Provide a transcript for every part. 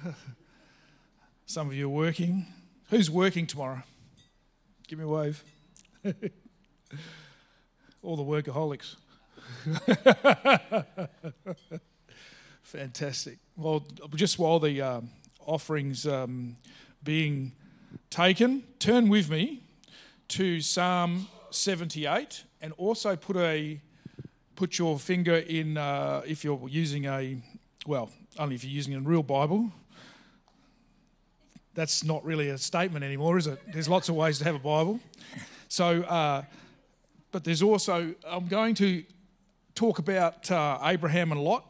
Some of you are working. Who's working tomorrow? Give me a wave. All the workaholics. Fantastic. Well, just while the offerings being taken, turn with me to Psalm 78, and also put your finger in, if you're using only if you're using a real Bible. That's not really a statement anymore, is it? There's lots of ways to have a Bible. So, but there's also, I'm going to talk about Abraham and Lot,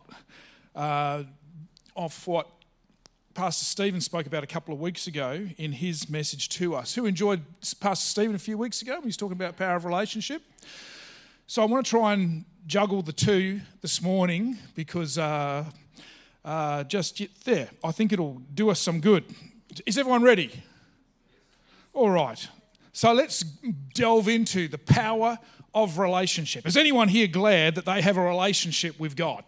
of what Pastor Stephen spoke about a couple of weeks ago in his message to us. Who enjoyed Pastor Stephen a few weeks ago? He was talking about power of relationship. So I want to try and juggle the two this morning because I think it'll do us some good. Is everyone ready? All right. So let's delve into the power of relationship. Is anyone here glad that they have a relationship with God?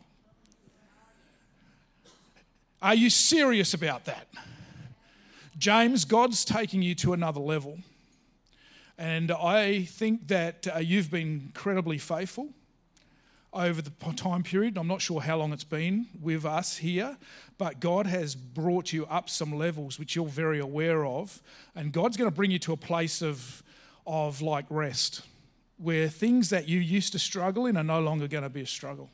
Are you serious about that? James, God's taking you to another level. And I think that you've been incredibly faithful over the time period. I'm not sure how long it's been with us here, but God has brought you up some levels which you're very aware of. And God's going to bring you to a place of like rest, where things that you used to struggle in are no longer going to be a struggle.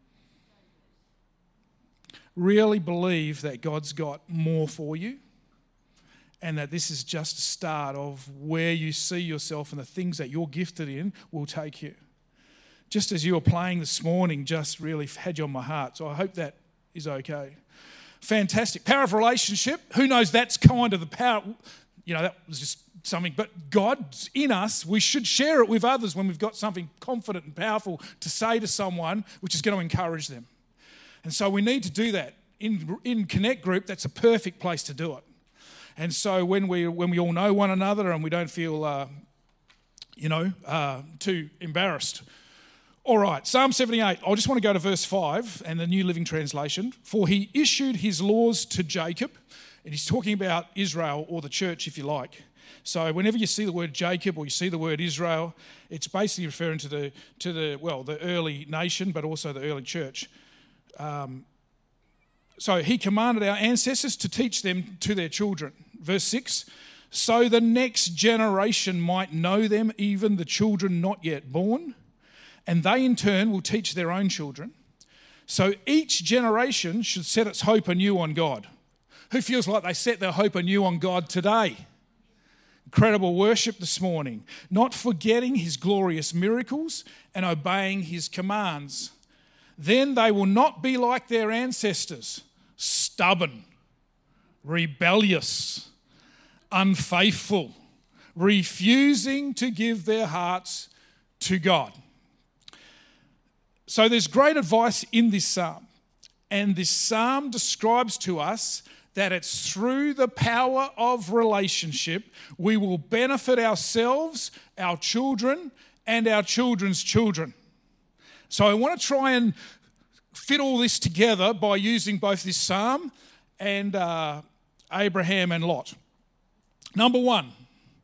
Really believe that God's got more for you, and that this is just a start of where you see yourself, and the things that you're gifted in will take you. Just as you were playing this morning, just really had you on my heart. So I hope that is okay. Fantastic. Power of relationship. Who knows that's kind of the power. That was just something. But God's in us. We should share it with others when we've got something confident and powerful to say to someone, which is going to encourage them. And so we need to do that. In Connect Group, that's a perfect place to do it. And so when we all know one another and we don't feel, too embarrassed. All right, Psalm 78. I just want to go to verse 5 and the New Living Translation. For he issued his laws to Jacob. And he's talking about Israel, or the church, if you like. So whenever you see the word Jacob or you see the word Israel, it's basically referring to the early nation, but also the early church. So he commanded our ancestors to teach them to their children. Verse 6, so the next generation might know them, even the children not yet born, and they in turn will teach their own children. So each generation should set its hope anew on God. Who feels like they set their hope anew on God today? Incredible worship this morning. Not forgetting his glorious miracles and obeying his commands. Then they will not be like their ancestors, stubborn, rebellious, unfaithful, refusing to give their hearts to God. So there's great advice in this psalm. And this psalm describes to us that it's through the power of relationship we will benefit ourselves, our children, and our children's children. So I want to try and fit all this together by using both this psalm and Abraham and Lot. Number one,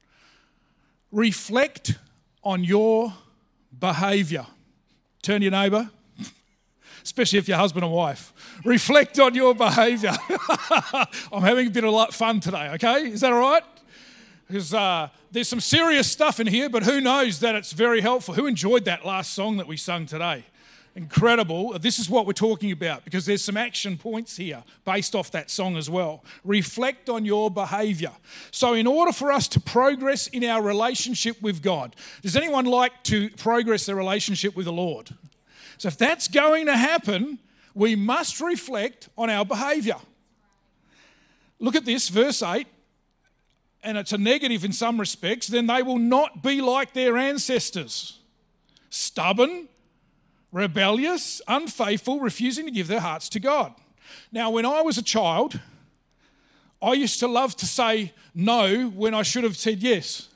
reflect on your behaviour. Turn to your neighbour, especially if you're husband and wife. Reflect on your behaviour. I'm having a bit of fun today, okay? Is that all right? Because there's some serious stuff in here, but who knows that it's very helpful. Who enjoyed that last song that we sung today? Incredible. This is what we're talking about, because there's some action points here based off that song as well. Reflect on your behaviour. So in order for us to progress in our relationship with God, does anyone like to progress their relationship with the Lord? So if that's going to happen, we must reflect on our behaviour. Look at this, verse 8. And it's a negative in some respects. Then they will not be like their ancestors. Stubborn, rebellious, unfaithful, refusing to give their hearts to God. Now, when I was a child, I used to love to say no when I should have said yes.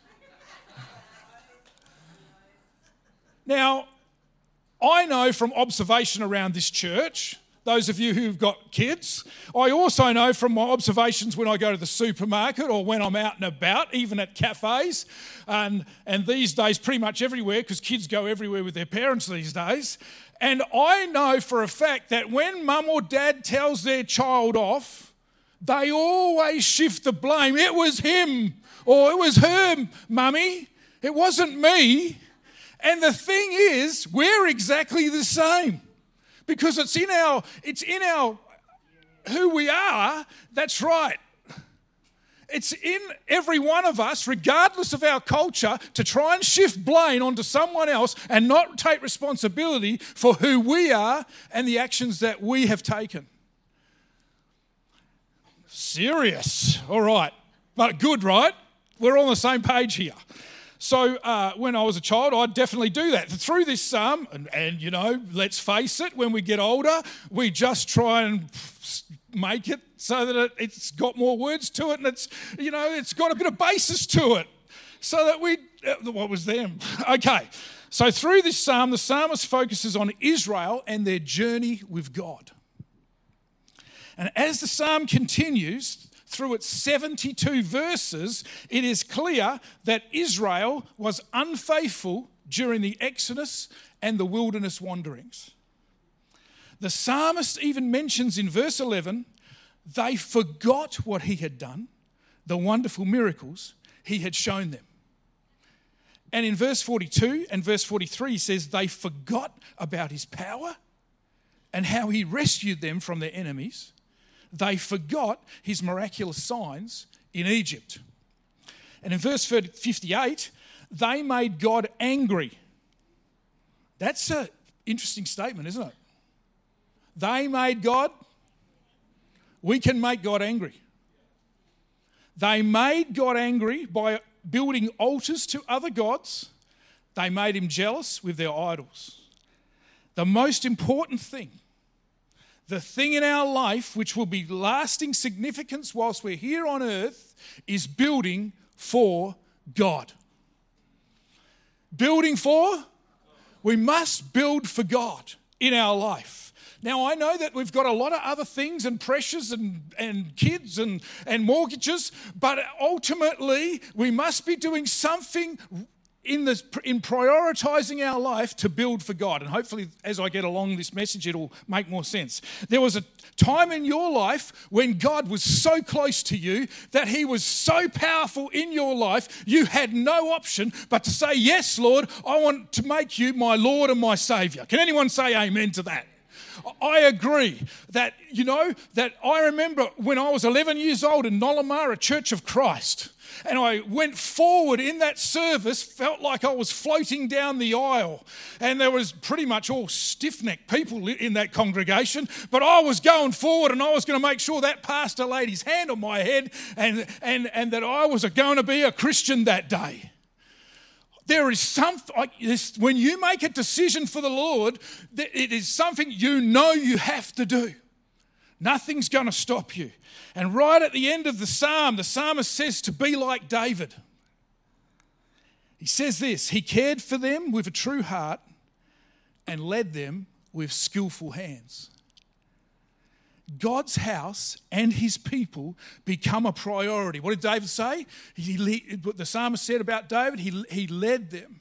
Now, I know from observation around this church those of you who've got kids. I also know from my observations when I go to the supermarket or when I'm out and about, even at cafes, and these days pretty much everywhere, because kids go everywhere with their parents these days. And I know for a fact that when mum or dad tells their child off, they always shift the blame. It was him or it was her, mummy. It wasn't me. And the thing is, we're exactly the same. Because it's in our who we are. That's right. It's in every one of us, regardless of our culture, to try and shift blame onto someone else and not take responsibility for who we are and the actions that we have taken. Serious. All right. But good, right? We're all on the same page here. So when I was a child, I'd definitely do that. Through this psalm, and you know, let's face it, when we get older, we just try and make it so that it's got more words to it and it's got a bit of basis to it. So that what was them? Okay, so through this psalm, the psalmist focuses on Israel and their journey with God. And as the psalm continues, through its 72 verses, it is clear that Israel was unfaithful during the Exodus and the wilderness wanderings. The psalmist even mentions in verse 11, they forgot what he had done, the wonderful miracles he had shown them. And in verse 42 and verse 43, he says they forgot about his power and how he rescued them from their enemies. They forgot his miraculous signs in Egypt. And in verse 58, they made God angry. That's an interesting statement, isn't it? They made God. We can make God angry. They made God angry by building altars to other gods. They made him jealous with their idols. The most important thing, the thing in our life which will be lasting significance whilst we're here on earth, is building for God. Building for? We must build for God in our life. Now, I know that we've got a lot of other things and pressures and kids and mortgages, but ultimately we must be doing something in prioritising our life to build for God. And hopefully as I get along this message, it'll make more sense. There was a time in your life when God was so close to you, that he was so powerful in your life, you had no option but to say, yes, Lord, I want to make you my Lord and my Saviour. Can anyone say amen to that? I agree that I remember when I was 11 years old in Nolamara Church of Christ, and I went forward in that service, felt like I was floating down the aisle, and there was pretty much all stiff-necked people in that congregation, but I was going forward and I was going to make sure that pastor laid his hand on my head and that I was going to be a Christian that day. There is something, when you make a decision for the Lord, it is something you have to do. Nothing's going to stop you. And right at the end of the psalmist says to be like David. He says this, he cared for them with a true heart and led them with skillful hands. God's house and his people become a priority. What did David say? What the psalmist said about David, he led them.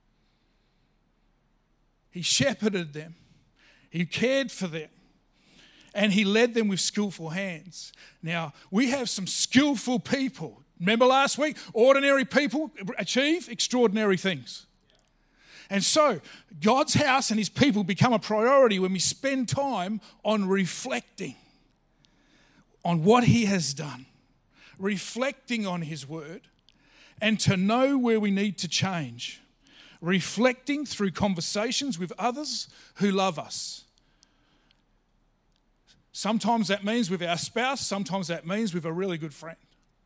He shepherded them. He cared for them. And he led them with skillful hands. Now, we have some skillful people. Remember last week? Ordinary people achieve extraordinary things. And so, God's house and his people become a priority when we spend time on reflecting on what he has done, reflecting on his word, and to know where we need to change, reflecting through conversations with others who love us. Sometimes that means with our spouse, sometimes that means with a really good friend.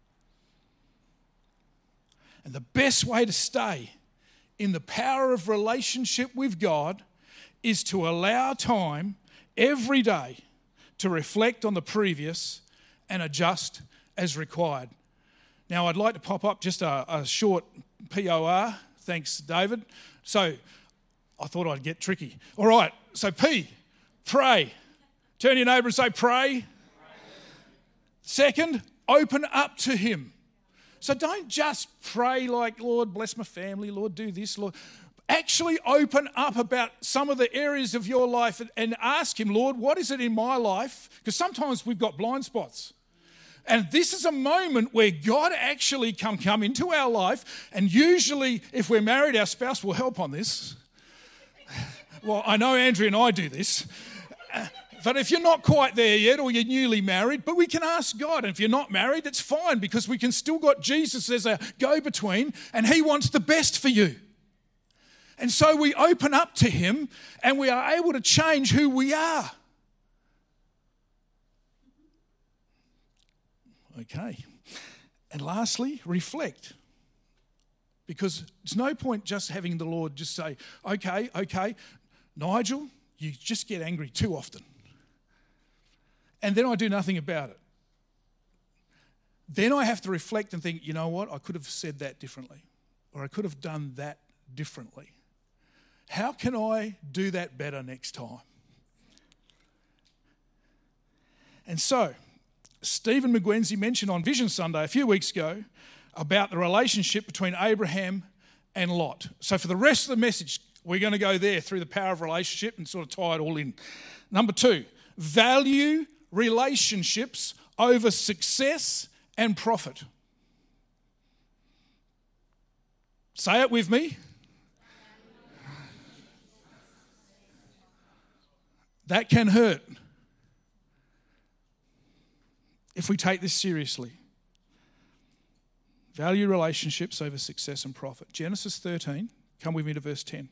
And the best way to stay in the power of relationship with God is to allow time every day to reflect on the previous and adjust as required. Now, I'd like to pop up just a short POR. Thanks, David. So, I thought I'd get tricky. All right, so P, pray. Turn to your neighbour and say, pray. Second, open up to him. So don't just pray like, Lord, bless my family, Lord, do this, Lord. Actually open up about some of the areas of your life and ask him, Lord, what is it in my life? Because sometimes we've got blind spots. And this is a moment where God actually come into our life. And usually, if we're married, our spouse will help on this. Well, I know Andrea and I do this. But if you're not quite there yet, or you're newly married, but we can ask God. And if you're not married, it's fine, because we can still got Jesus as a go-between, and he wants the best for you. And so we open up to him, and we are able to change who we are. Okay. And lastly, reflect. Because there's no point just having the Lord just say, okay, Nigel, you just get angry too often. And then I do nothing about it. Then I have to reflect and think, you know what, I could have said that differently, or I could have done that differently. How can I do that better next time? And so, Stephen McGuenzie mentioned on Vision Sunday a few weeks ago about the relationship between Abraham and Lot. So for the rest of the message, we're going to go there through the power of relationship and sort of tie it all in. Number 2, value relationships over success and profit. Say it with me. That can hurt if we take this seriously. Value relationships over success and profit. Genesis 13, come with me to verse 10.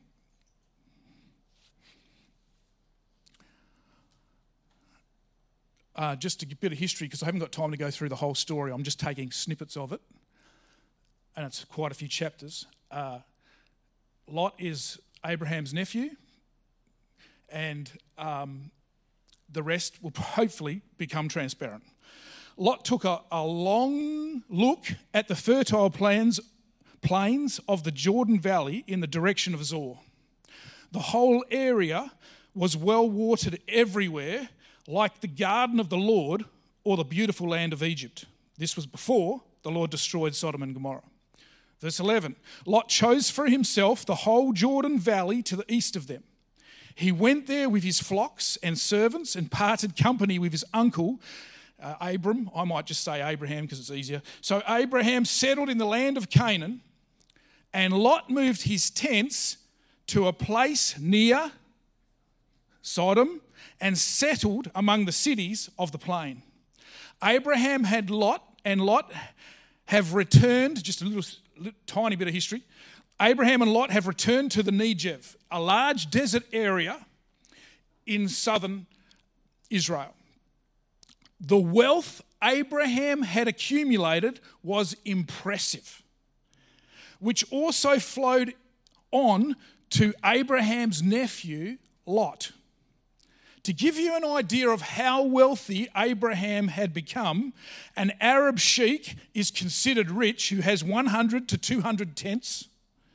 Just a bit of history, because I haven't got time to go through the whole story. I'm just taking snippets of it, and it's quite a few chapters. Lot is Abraham's nephew, and the rest will hopefully become transparent. Lot took a long look at the fertile plains of the Jordan Valley in the direction of Zoar. The whole area was well watered everywhere, like the garden of the Lord or the beautiful land of Egypt. This was before the Lord destroyed Sodom and Gomorrah. Verse 11, Lot chose for himself the whole Jordan Valley to the east of them. He went there with his flocks and servants and parted company with his uncle, Abram. I might just say Abraham because it's easier. So Abraham settled in the land of Canaan, and Lot moved his tents to a place near Sodom and settled among the cities of the plain. Abraham had Lot, and Lot have returned, just a little tiny bit of history. Abraham and Lot have returned to the Negev, a large desert area in southern Israel. The wealth Abraham had accumulated was impressive, which also flowed on to Abraham's nephew, Lot. To give you an idea of how wealthy Abraham had become, an Arab sheikh is considered rich who has 100 to 200 tents,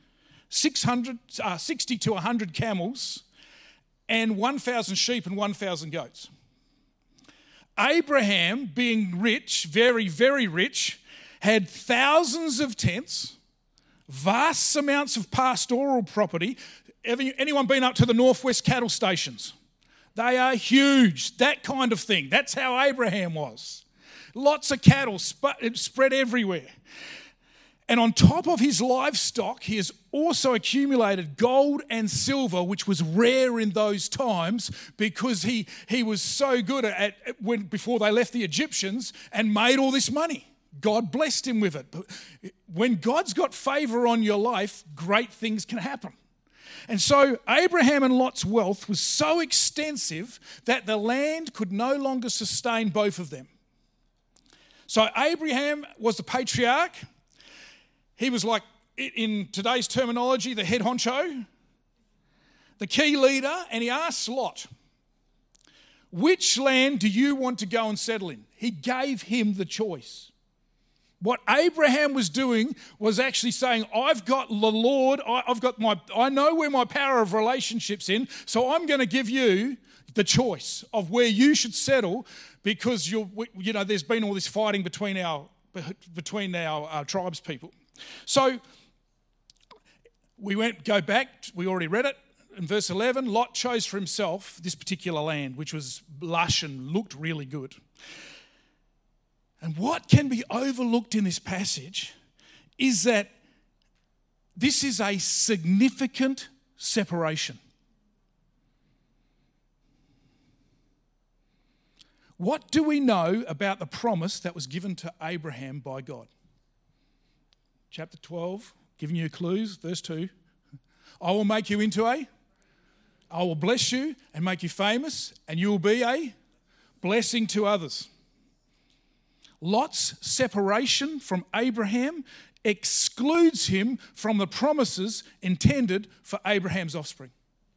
60 to 100 camels, and 1,000 sheep and 1,000 goats. Abraham, being rich, very, very rich, had thousands of tents, vast amounts of pastoral property. Anyone been up to the Northwest cattle stations? They are huge, that kind of thing. That's how Abraham was. Lots of cattle spread everywhere. And on top of his livestock, he has also accumulated gold and silver, which was rare in those times because he was so good at before they left the Egyptians and made all this money. God blessed him with it. But when God's got favor on your life, great things can happen. And so Abraham and Lot's wealth was so extensive that the land could no longer sustain both of them. So Abraham was the patriarch. He was like, in today's terminology, the head honcho, the key leader, and he asked Lot, which land do you want to go and settle in? He gave him the choice. What Abraham was doing was actually saying, I've got the Lord, I know where my power of relationship's in, so I'm going to give you the choice of where you should settle, because there's been all this fighting between our tribes people. So we go back, we already read it. In verse 11, Lot chose for himself this particular land, which was lush and looked really good. And what can be overlooked in this passage is that this is a significant separation. What do we know about the promise that was given to Abraham by God? Chapter 12, giving you clues, verse 2. I will make you I will bless you and make you famous, and you will be a blessing to others. Lot's separation from Abraham excludes him from the promises intended for Abraham's offspring.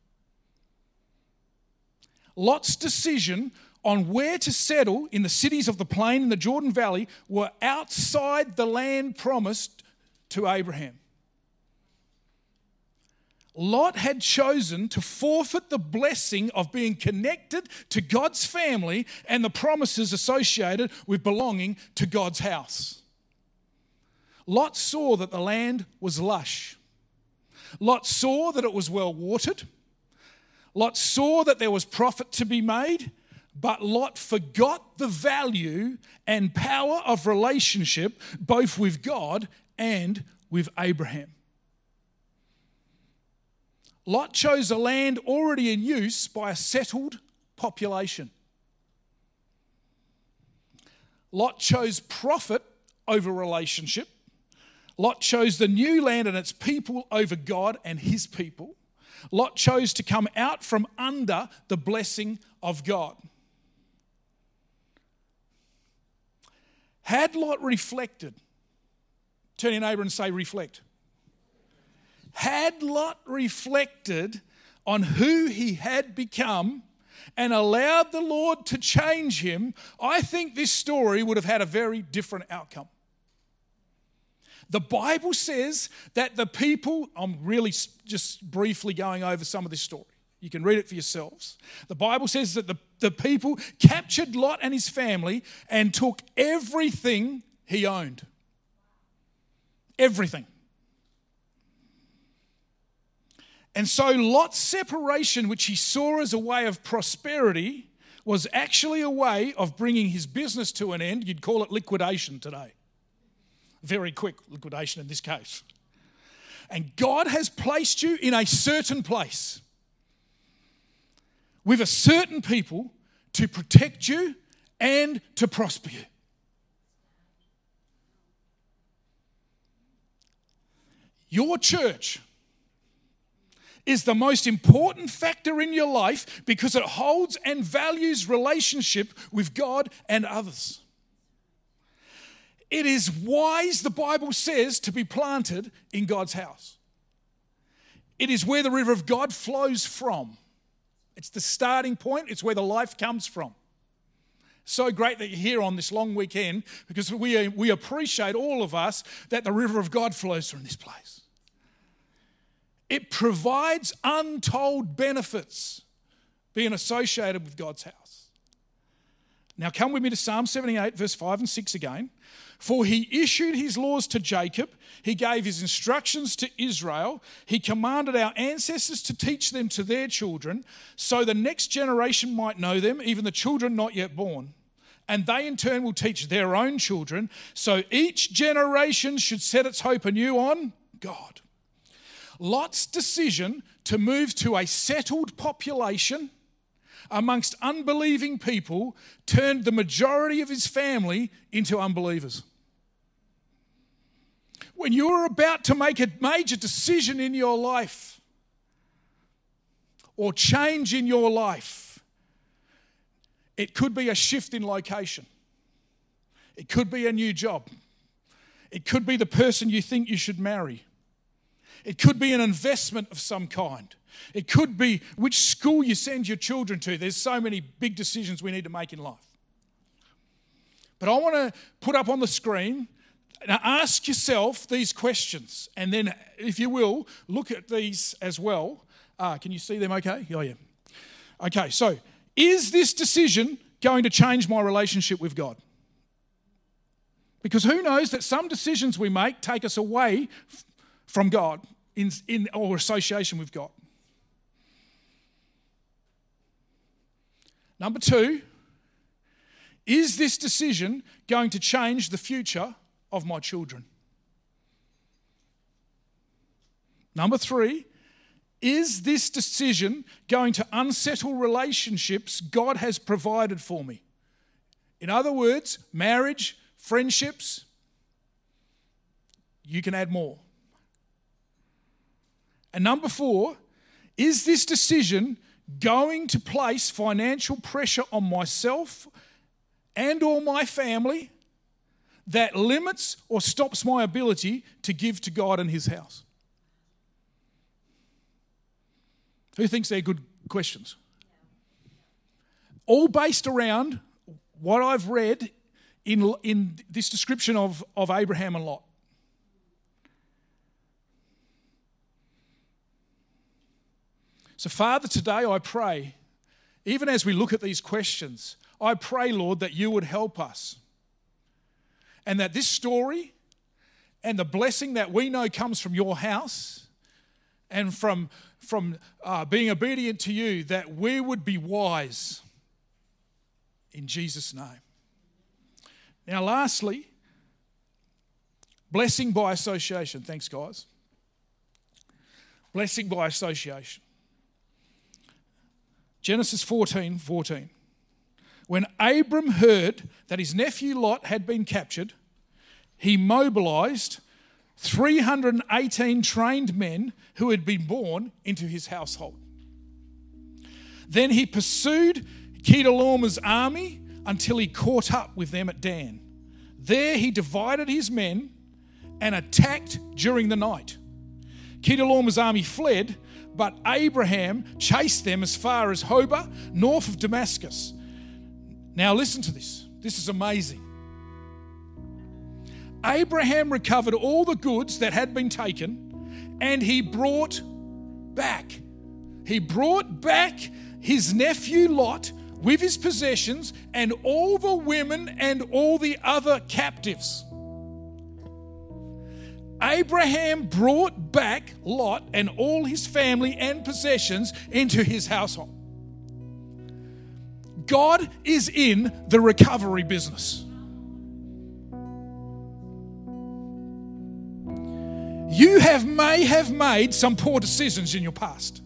Lot's decision on where to settle in the cities of the plain in the Jordan Valley were outside the land promised to Abraham. Lot had chosen to forfeit the blessing of being connected to God's family and the promises associated with belonging to God's house. Lot saw that the land was lush. Lot saw that it was well watered. Lot saw that there was profit to be made, but Lot forgot the value and power of relationship both with God and with Abraham. Lot chose a land already in use by a settled population. Lot chose profit over relationship. Lot chose the new land and its people over God and his people. Lot chose to come out from under the blessing of God. Had Lot reflected, turn your neighbour and say, reflect. Had Lot reflected on who he had become and allowed the Lord to change him, I think this story would have had a very different outcome. The Bible says that the people, I'm really just briefly going over some of this story. You can read it for yourselves. The Bible says that the people captured Lot and his family and took everything he owned. Everything. And so Lot's separation, which he saw as a way of prosperity, was actually a way of bringing his business to an end. You'd call it liquidation today. Very quick liquidation in this case. And God has placed you in a certain place with a certain people to protect you and to prosper you. Your church is the most important factor in your life because it holds and values relationship with God and others. It is wise, the Bible says, to be planted in God's house. It is where the river of God flows from. It's the starting point. It's where the life comes from. So great that you're here on this long weekend because we appreciate, all of us, that the river of God flows from this place. It provides untold benefits being associated with God's house. Now come with me to Psalm 78, verse 5 and 6 again. For he issued his laws to Jacob. He gave his instructions to Israel. He commanded our ancestors to teach them to their children, so the next generation might know them, even the children not yet born. And they in turn will teach their own children. So each generation should set its hope anew on God. Lot's decision to move to a settled population amongst unbelieving people turned the majority of his family into unbelievers. When you're about to make a major decision in your life or change in your life, it could be a shift in location. It could be a new job. It could be the person you think you should marry. It could be an investment of some kind. It could be which school you send your children to. There's so many big decisions we need to make in life. But I want to put up on the screen, now ask yourself these questions. And then, if you will, look at these as well. Can you see them okay? Oh, yeah. Okay, so Is this decision going to change my relationship with God? Because who knows that some decisions we make take us away from God in or association with God. Number 2, is this decision going to change the future of my children? Number 3, is this decision going to unsettle relationships God has provided for me? In other words, marriage, friendships, you can add more. And number 4, is this decision going to place financial pressure on myself and or my family that limits or stops my ability to give to God and his house? Who thinks they're good questions? All based around what I've read in this description of Abraham and Lot. So, Father, today I pray, even as we look at these questions, I pray, Lord, that you would help us. And that this story and the blessing that we know comes from your house and from being obedient to you, that we would be wise in Jesus' name. Now, lastly, blessing by association. Thanks, guys. Blessing by association. Genesis 14:14. When Abram heard that his nephew Lot had been captured, he mobilized 318 trained men who had been born into his household. Then he pursued Chedorlaomer's army until he caught up with them at Dan. There he divided his men and attacked during the night. Chedorlaomer's army fled, but Abraham chased them as far as Hobah, north of Damascus. Now listen to this. This is amazing. Abraham recovered all the goods that had been taken, and he brought back his nephew Lot with his possessions and all the women and all the other captives. Abraham brought back Lot and all his family and possessions into his household. God is in the recovery business. You may have made some poor decisions in your past.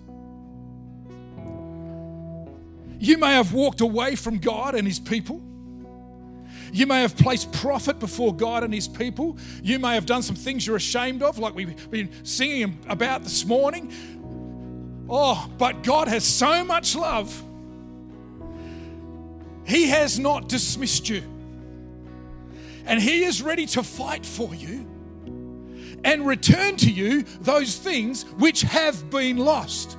You may have walked away from God and his people. You may have placed profit before God and his people. You may have done some things you're ashamed of, like we've been singing about this morning. Oh, but God has so much love. He has not dismissed you. And he is ready to fight for you and return to you those things which have been lost.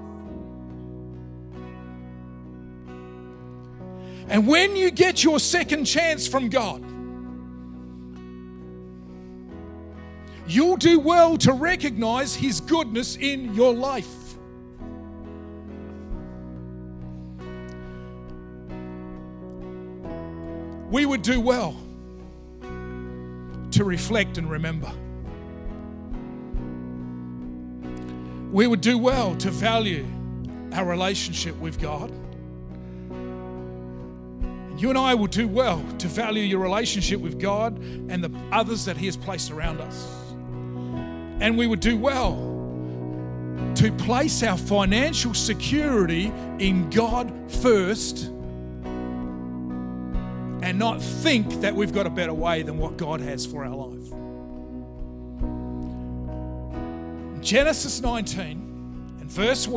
And when you get your second chance from God, you'll do well to recognize his goodness in your life. We would do well to reflect and remember. We would do well to value our relationship with God. You and I will do well to value your relationship with God and the others that he has placed around us. And we would do well to place our financial security in God first and not think that we've got a better way than what God has for our life. Genesis 19 and verse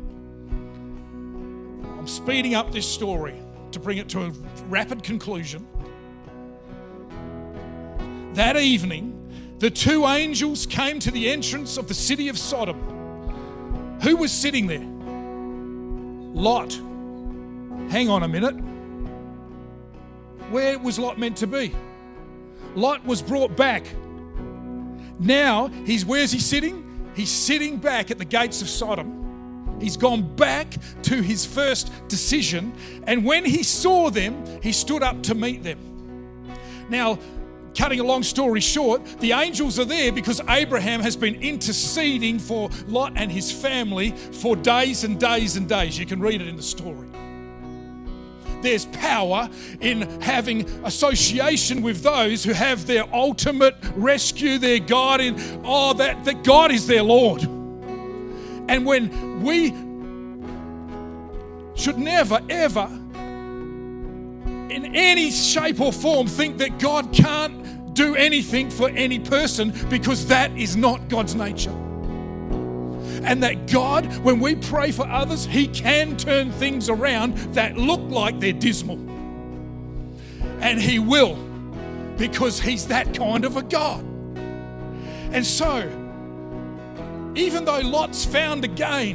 1, I'm speeding up this story to bring it to a rapid conclusion. That evening, the two angels came to the entrance of the city of Sodom. Who was sitting there? Lot. Hang on a minute. Where was Lot meant to be? Lot was brought back. Now, where's he sitting? He's sitting back at the gates of Sodom. He's gone back to his first decision. And when he saw them, he stood up to meet them. Now, cutting a long story short, the angels are there because Abraham has been interceding for Lot and his family for days and days and days. You can read it in the story. There's power in having association with those who have their ultimate rescue, their God in, that God is their Lord. And when we should never, ever, in any shape or form, think that God can't do anything for any person, because that is not God's nature. And that God, when we pray for others, He can turn things around that look like they're dismal. And He will, because He's that kind of a God. And so, even though Lot's found again,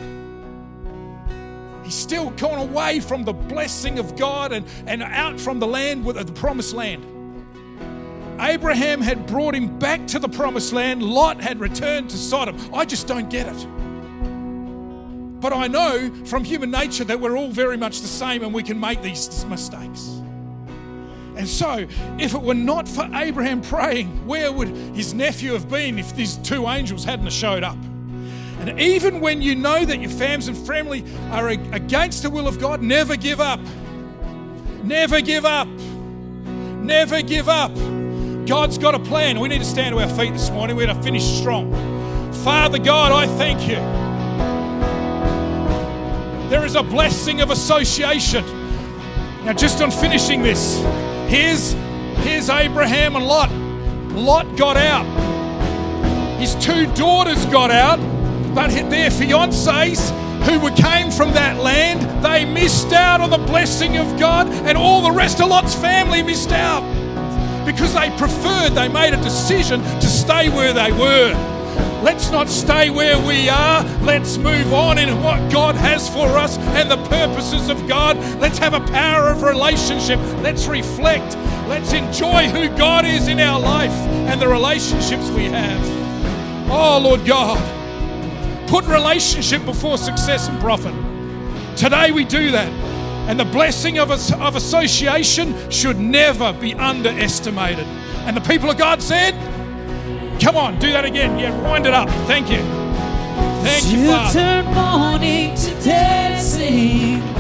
he's still gone away from the blessing of God and out from the land, with the promised land. Abraham had brought him back to the promised land. Lot had returned to Sodom. I just don't get it. But I know from human nature that we're all very much the same and we can make these mistakes. And so, if it were not for Abraham praying, where would his nephew have been if these two angels hadn't showed up? And even when you know that your family and family are against the will of God, never give up. Never give up. Never give up. God's got a plan. We need to stand to our feet this morning. We're going to finish strong. Father God, I thank you. There is a blessing of association. Now, just on finishing this, here's Abraham and Lot. Lot got out. His two daughters got out, but their fiancés who came from that land, they missed out on the blessing of God, and all the rest of Lot's family missed out because they made a decision to stay where they were. Let's not stay where we are. Let's move on in what God has for us and the purposes of God. Let's have a power of relationship. Let's reflect. Let's enjoy who God is in our life and the relationships we have. Oh, Lord God, put relationship before success and profit. Today we do that. And the blessing of association should never be underestimated. And the people of God said, come on, do that again. Yeah, wind it up. Thank you. Thank you, Father. You turn mourning to dancing.